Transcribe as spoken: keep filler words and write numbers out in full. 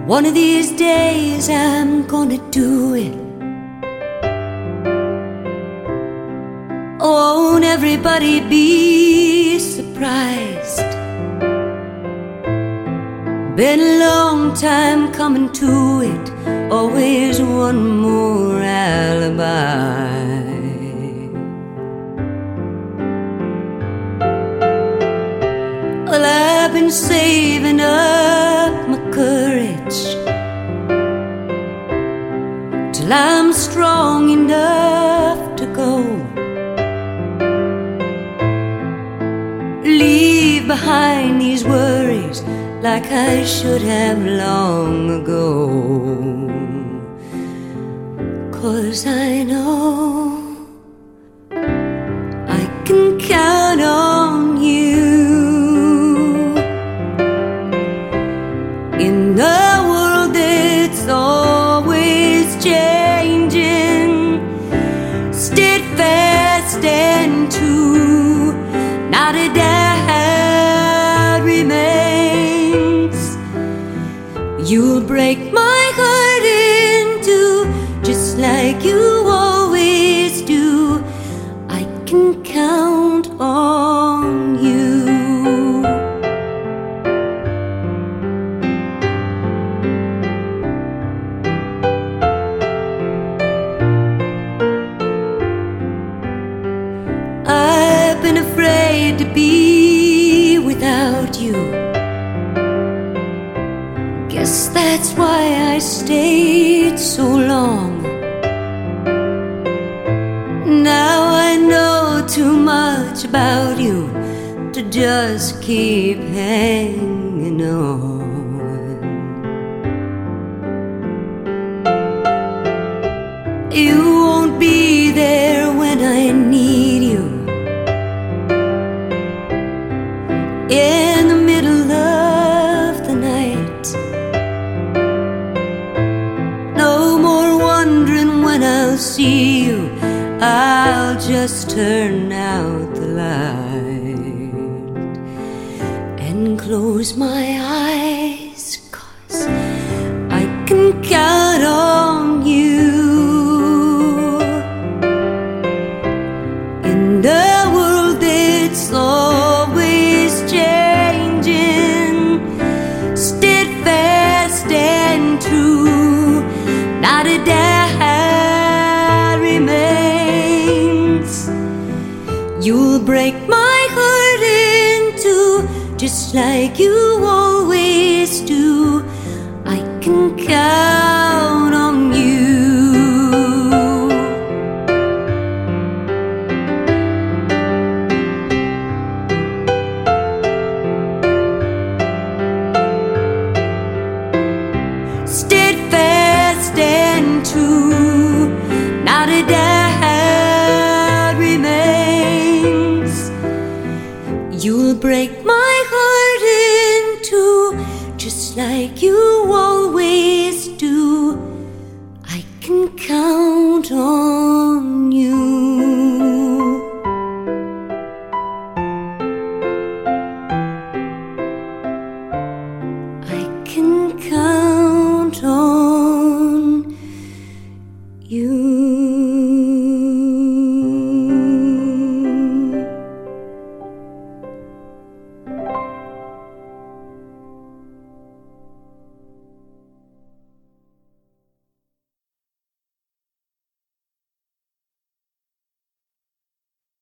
One of these days I'm gonna do it. Won't everybody be surprised? Been a long time coming to it, always one more alibi. Well, I've been saving up my courage till I'm strong enough to go. Leave behind these worries like I should have long ago. 'Cause I know I can count on you. In a world that's always changing, steadfast and true, not a doubt remains. You'll break my heart in two, just like you always do. I can count on you. I've been afraid to be without you. Guess that's why I stayed so long. Now I know too much about you to just keep hanging on. You won't be there when I need you. In the middle of the night, no more wondering when I'll see you. I'll just turn out the light and close my eyes, 'cause I can count on you. In the world that's always changing, steadfast and true, not a doubt remains. You'll break my heart in two, just like you always do. I can count on you. Steadfast and true, not a doubt remains. You'll break my heart in two, just like you always do. I can count on you. I can count on you.